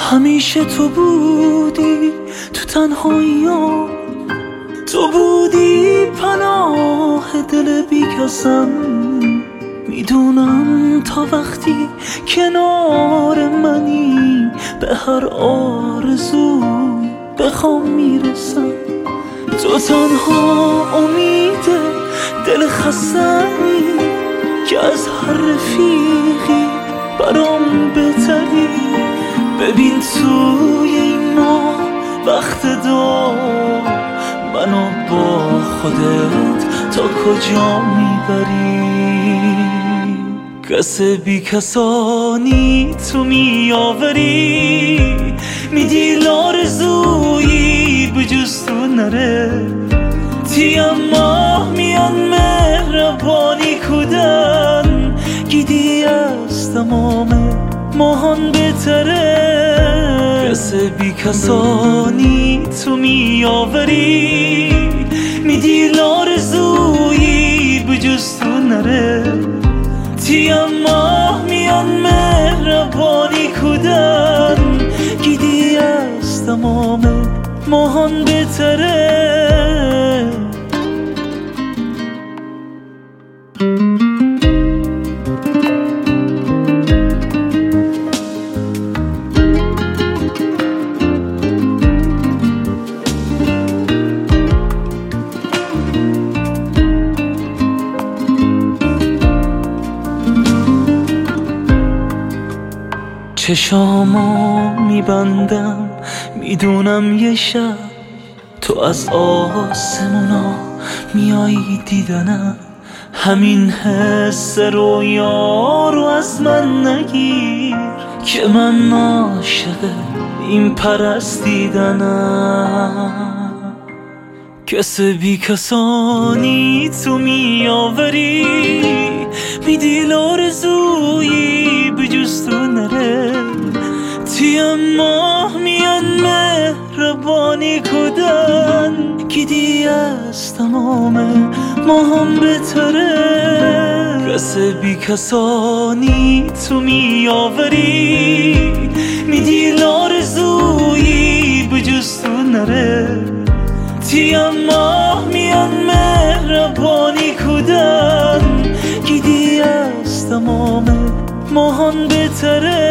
همیشه تو بودی تو تنهاییام، تو بودی پناه دل بیکسم. میدونم تا وقتی کنار منی به هر آرزو بخوام میرسم. تو تنها امید دل خسته‌ای که از هر رفیقی برام بهتری. ببین توی این ماه وقت دار منو با خودت تا کجا میبری. کس بی کسانی تو میآوری، میدی لارزویی بجز تو نره. تیم ماه میان مهربانی کودن، گیدی از تمام ماهان بهتره. کس بی کسانی تو میآوری، میدی لارزویی بجز تو نره. تیم ماه میان مهربانی کودن، گیدی از تمام ماهان بهتره. چشامو میبندم میدونم یه شب تو از آسمونا میایی دیدنم. همین حس رویا رو از من نگیر که من عاشق این پرستیدنم. کس بی کسانی تو میآوری، میدی لارزویی بجز تو نره. تیم ماه میان مهربانی کودن، گیدی از تمام ماهم بهتره. کس بی کسانی تو میآوری، میدی لارزویی بجز تو نره. تیم ماه میان مهربانی کودن، گیدی از تمام ماهان بهتره.